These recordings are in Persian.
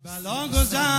بلا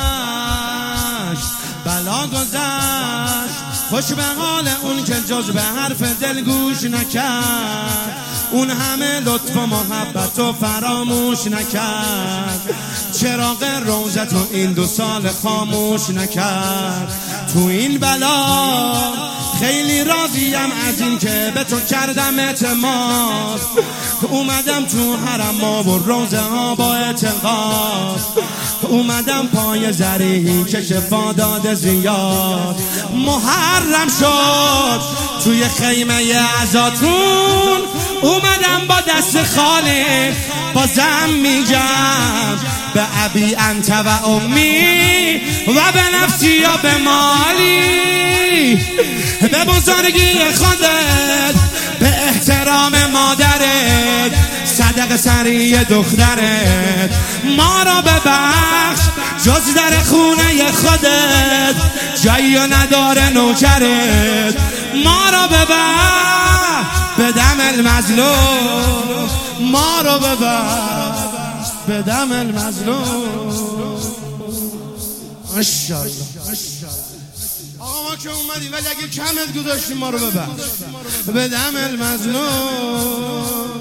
گذشت خوش به حال اون که جز به حرف دل گوش نکرد، اون همه لطف و محبت و فراموش نکرد، چراغ روزت و این 2 سال خاموش نکرد. تو این بلا خیلی راضیم از این که به تو کردم اعتماد، اومدم تو حرم و روزه ها با اعتقاد، اومدم پای زریحی که شفا داده زیاد. محرم شد توی خیمه عزاتون، اومدم با دست خالی بازم میگم به ابی انت و امی و به نفسی یا به مالی، به بزرگی خودت، به احترام مادرت، صدق سری دخترت، ما را ببخش جز در خونه خودت جایی نداره نوکرت، ما را ببخش به دم المظلوم، ما را ببخش به دم المظلوم. ماشاءالله آقا ما که اومدیم، ولی اگه کمت گذاشتیم ما رو ببخش به دم المظلوم.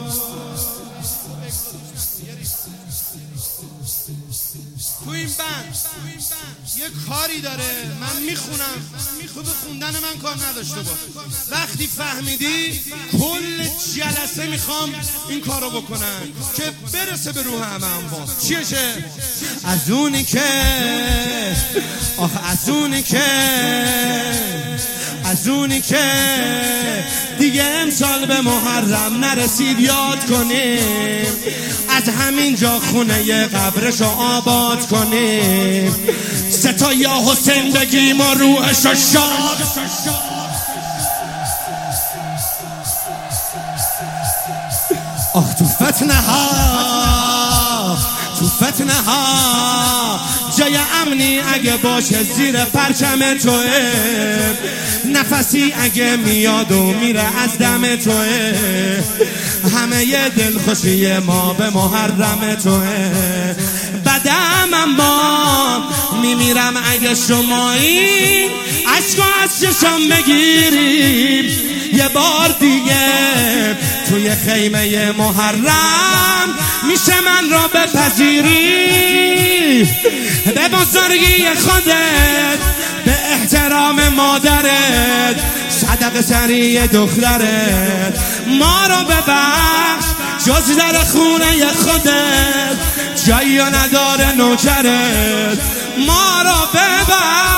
تو این بند یه کاری داره من میخونم، خوب خوندن من کار نداشته باش، وقتی فهمیدی کل جلسه میخوام این کارو بکنن که برسه به روح همه انواع. چیشه؟ از اونی که از اونی که دیگه امسال به محرم نرسید یاد کنیم، از همین جا خونه قبرشو آباد کنیم، 3 تا یا حسین بگیم و روحشو شاد. آخ تو فتنه ها جای امنی اگه باشه زیر پرچم توه، نفسی اگه میاد و میره از دم توه، همه ی دلخوشی ما به محرم توه. بدم اما میمیرم اگه شمایی عشقو از چشم بگیریم یه بار دیگه توی خیمه محرم، میشه من را بپذیری، به بزرگی خودت، به احترام مادرت، صدق سری دخترت، ما را ببخش جز در خونه خودت جایی نداره نوکرت، ما را ببخش